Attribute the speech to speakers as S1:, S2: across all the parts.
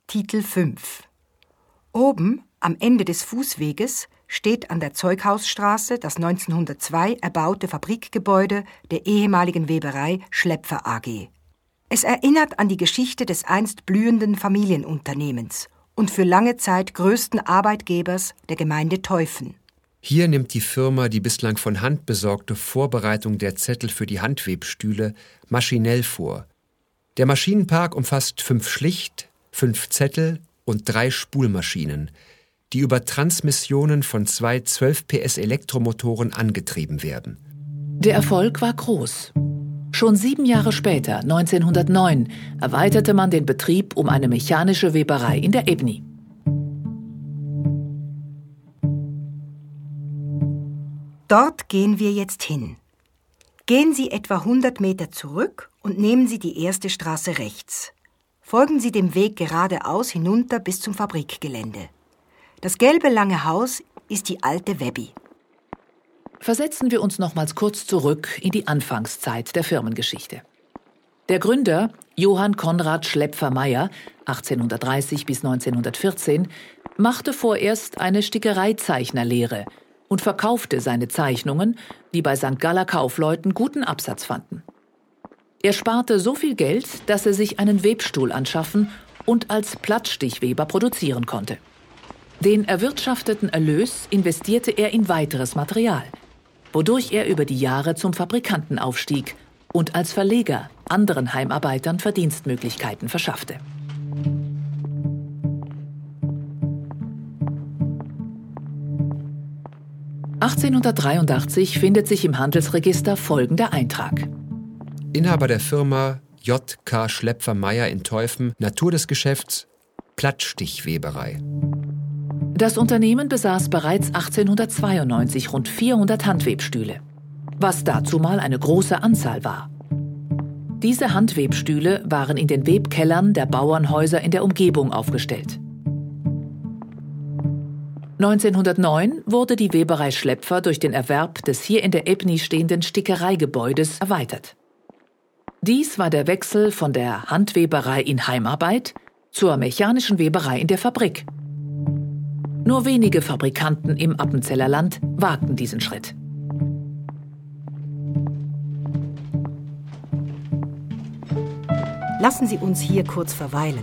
S1: Titel 5. Oben, am Ende des Fußweges, steht an der Zeughausstraße das 1902 erbaute Fabrikgebäude der ehemaligen Weberei Schlepfer AG. Es erinnert an die Geschichte des einst blühenden Familienunternehmens und für lange Zeit größten Arbeitgebers der Gemeinde Teufen.
S2: Hier nimmt die Firma die bislang von Hand besorgte Vorbereitung der Zettel für die Handwebstühle maschinell vor. Der Maschinenpark umfasst 5 Schlicht-, 5 Zettel- und 3 Spulmaschinen, die über Transmissionen von 2 12 PS Elektromotoren angetrieben werden.
S3: Der Erfolg war groß. Schon 7 Jahre später, 1909, erweiterte man den Betrieb um eine mechanische Weberei in der Ebni.
S1: Dort gehen wir jetzt hin. Gehen Sie etwa 100 Meter zurück und nehmen Sie die erste Straße rechts. Folgen Sie dem Weg geradeaus hinunter bis zum Fabrikgelände. Das gelbe lange Haus ist die alte Webi.
S3: Versetzen wir uns nochmals kurz zurück in die Anfangszeit der Firmengeschichte. Der Gründer, Johann Konrad Schlepfer-Mayer, 1830 bis 1914, machte vorerst eine Stickereizeichnerlehre und verkaufte seine Zeichnungen, die bei St. Galler Kaufleuten guten Absatz fanden. Er sparte so viel Geld, dass er sich einen Webstuhl anschaffen und als Plattstichweber produzieren konnte. Den erwirtschafteten Erlös investierte er in weiteres Material, wodurch er über die Jahre zum Fabrikanten aufstieg und als Verleger anderen Heimarbeitern Verdienstmöglichkeiten verschaffte. (1883) findet sich im Handelsregister folgender Eintrag.
S2: Inhaber der Firma J.K. Schlepfer-Mayer in Teufen, Natur des Geschäfts, Plattstichweberei.
S3: Das Unternehmen besaß bereits 1892 rund 400 Handwebstühle, was dazumal eine große Anzahl war. Diese Handwebstühle waren in den Webkellern der Bauernhäuser in der Umgebung aufgestellt. 1909 wurde die Weberei Schlepfer durch den Erwerb des hier in der Ebni stehenden Stickereigebäudes erweitert. Dies war der Wechsel von der Handweberei in Heimarbeit zur mechanischen Weberei in der Fabrik. Nur wenige Fabrikanten im Appenzeller Land wagten diesen Schritt.
S1: Lassen Sie uns hier kurz verweilen.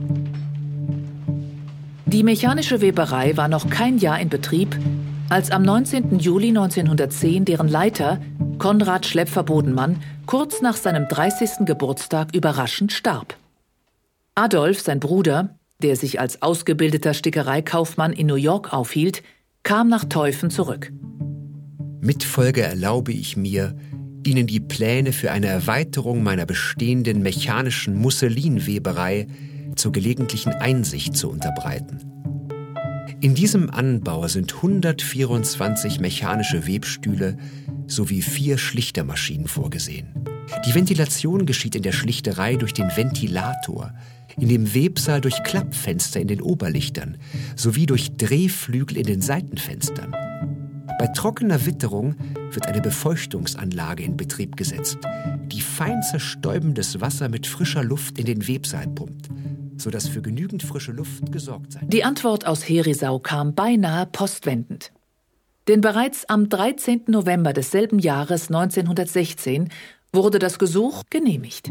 S3: Die mechanische Weberei war noch kein Jahr in Betrieb, als am 19. Juli 1910 deren Leiter, Konrad Schlepfer-Bodenmann, kurz nach seinem 30. Geburtstag überraschend starb. Adolf, sein Bruder, der sich als ausgebildeter Stickereikaufmann in New York aufhielt, kam nach Teufen zurück.
S2: Mit Folge erlaube ich mir, Ihnen die Pläne für eine Erweiterung meiner bestehenden mechanischen Musselinweberei zur gelegentlichen Einsicht zu unterbreiten. In diesem Anbau sind 124 mechanische Webstühle sowie 4 Schlichtermaschinen vorgesehen. Die Ventilation geschieht in der Schlichterei durch den Ventilator, in dem Websaal durch Klappfenster in den Oberlichtern sowie durch Drehflügel in den Seitenfenstern. Bei trockener Witterung wird eine Befeuchtungsanlage in Betrieb gesetzt, die fein zerstäubendes Wasser mit frischer Luft in den Websaal pumpt, sodass für genügend frische Luft gesorgt sein kann.
S3: Die Antwort aus Herisau kam beinahe postwendend. Denn bereits am 13. November desselben Jahres 1916 wurde das Gesuch genehmigt.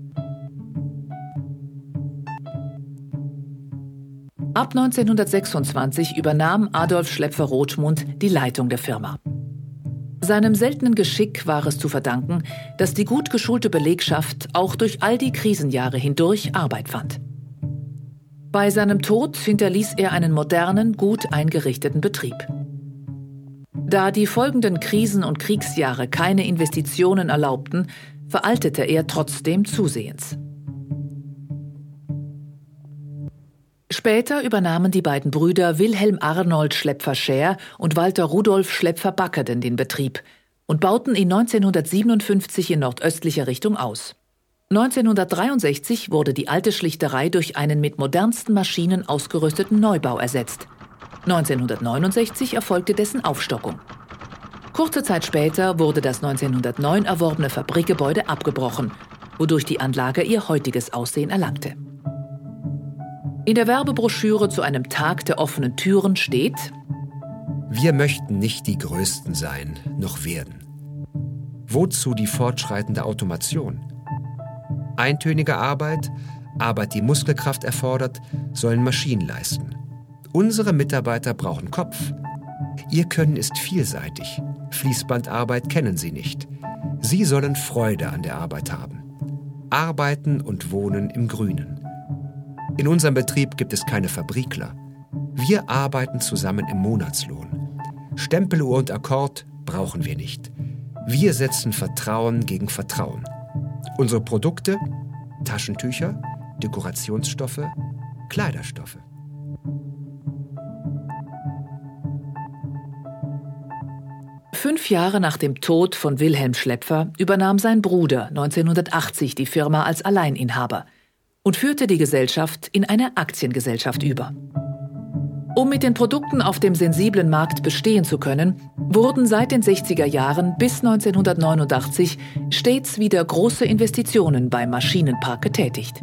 S3: Ab 1926 übernahm Adolf Schlepfer-Rothmund die Leitung der Firma. Seinem seltenen Geschick war es zu verdanken, dass die gut geschulte Belegschaft auch durch all die Krisenjahre hindurch Arbeit fand. Bei seinem Tod hinterließ er einen modernen, gut eingerichteten Betrieb. Da die folgenden Krisen- und Kriegsjahre keine Investitionen erlaubten, veraltete er trotzdem zusehends. Später übernahmen die beiden Brüder Wilhelm Arnold Schlepfer-Schär und Walter Rudolf Schlepfer-Backerden den Betrieb und bauten ihn 1957 in nordöstlicher Richtung aus. 1963 wurde die alte Schlichterei durch einen mit modernsten Maschinen ausgerüsteten Neubau ersetzt. 1969 erfolgte dessen Aufstockung. Kurze Zeit später wurde das 1909 erworbene Fabrikgebäude abgebrochen, wodurch die Anlage ihr heutiges Aussehen erlangte. In der Werbebroschüre zu einem Tag der offenen Türen steht:
S2: Wir möchten nicht die Größten sein, noch werden. Wozu die fortschreitende Automation? Eintönige Arbeit, die Muskelkraft erfordert, sollen Maschinen leisten. Unsere Mitarbeiter brauchen Kopf. Ihr Können ist vielseitig. Fließbandarbeit kennen Sie nicht. Sie sollen Freude an der Arbeit haben. Arbeiten und wohnen im Grünen. In unserem Betrieb gibt es keine Fabrikler. Wir arbeiten zusammen im Monatslohn. Stempeluhr und Akkord brauchen wir nicht. Wir setzen Vertrauen gegen Vertrauen. Unsere Produkte: Taschentücher, Dekorationsstoffe, Kleiderstoffe.
S3: Fünf Jahre nach dem Tod von Wilhelm Schlepfer übernahm sein Bruder 1980 die Firma als Alleininhaber und führte die Gesellschaft in eine Aktiengesellschaft über. Um mit den Produkten auf dem sensiblen Markt bestehen zu können, wurden seit den 60er Jahren bis 1989 stets wieder große Investitionen beim Maschinenpark getätigt.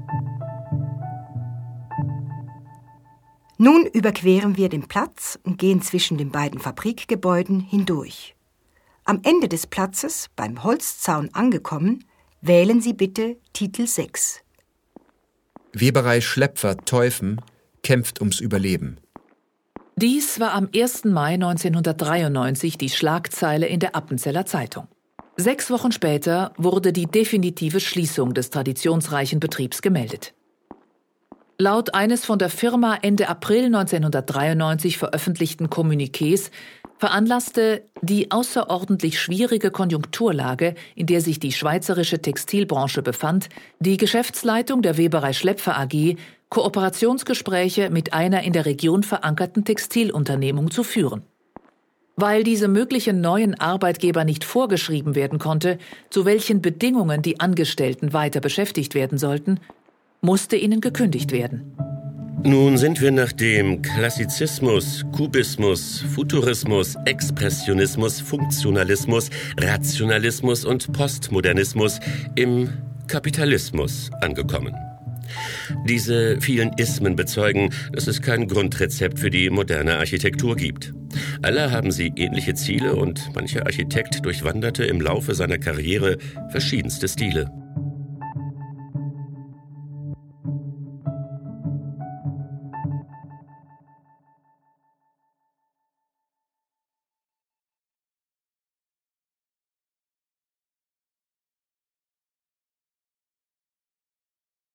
S1: Nun überqueren wir den Platz und gehen zwischen den beiden Fabrikgebäuden hindurch. Am Ende des Platzes, beim Holzzaun angekommen, wählen Sie bitte Titel 6.
S2: Weberei Schlepfer-Teufen kämpft ums Überleben.
S3: Dies war am 1. Mai 1993 die Schlagzeile in der Appenzeller Zeitung. 6 Wochen später wurde die definitive Schließung des traditionsreichen Betriebs gemeldet. Laut eines von der Firma Ende April 1993 veröffentlichten Kommuniqués veranlasste die außerordentlich schwierige Konjunkturlage, in der sich die schweizerische Textilbranche befand, die Geschäftsleitung der Weberei Schlepfer AG, Kooperationsgespräche mit einer in der Region verankerten Textilunternehmung zu führen. Weil diese möglichen neuen Arbeitgeber nicht vorgeschrieben werden konnte, zu welchen Bedingungen die Angestellten weiter beschäftigt werden sollten, musste ihnen gekündigt werden.
S4: Nun sind wir nach dem Klassizismus, Kubismus, Futurismus, Expressionismus, Funktionalismus, Rationalismus und Postmodernismus im Kapitalismus angekommen. Diese vielen Ismen bezeugen, dass es kein Grundrezept für die moderne Architektur gibt. Alle haben sie ähnliche Ziele und mancher Architekt durchwanderte im Laufe seiner Karriere verschiedenste Stile.